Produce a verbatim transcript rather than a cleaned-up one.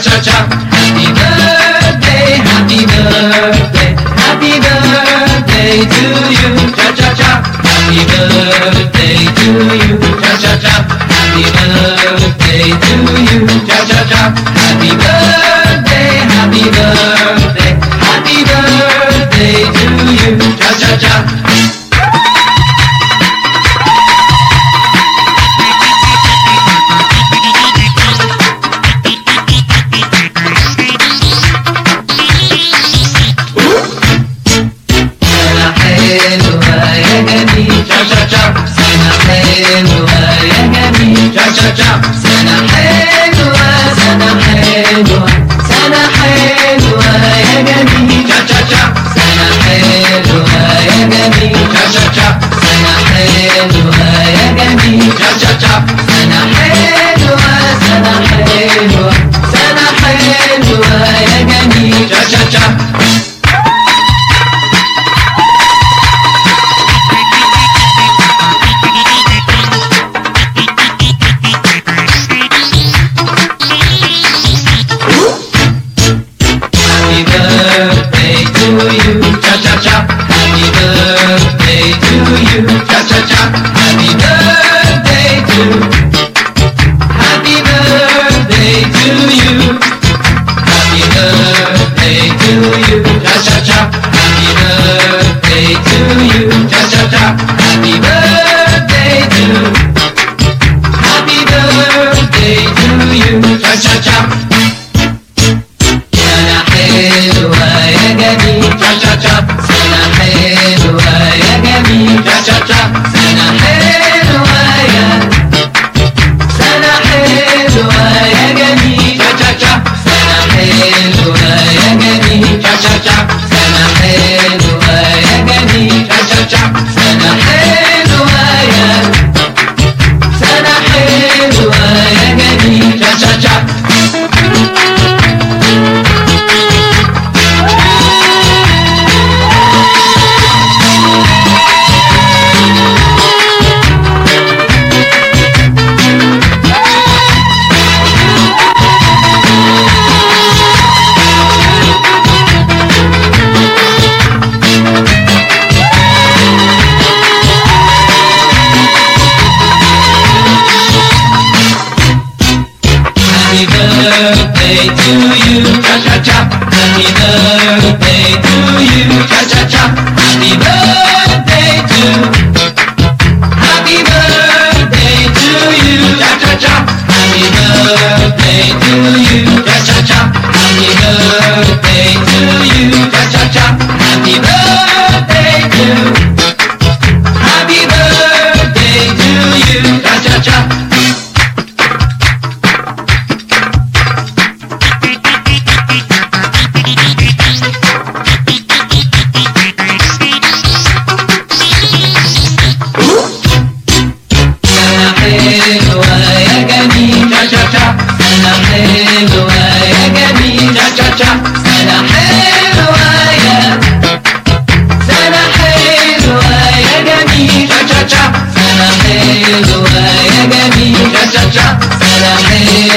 cha cha. Happy birthday, happy birthday, happy birthday to you, cha cha cha. Happy birthday to you, cha cha cha. Happy birthday to you, cha cha cha. Happy birthday, happy birthday, happy birthday to you, cha cha cha. سنة حلوة سنة حلوة سنة حلوة يا جميل cha cha cha. سنة حلوة يا جميل cha cha cha. سنة حلوة يا جميل cha cha cha. سنة حلوة سنة حلوة سنة حلوة يا جميل cha cha cha. Happy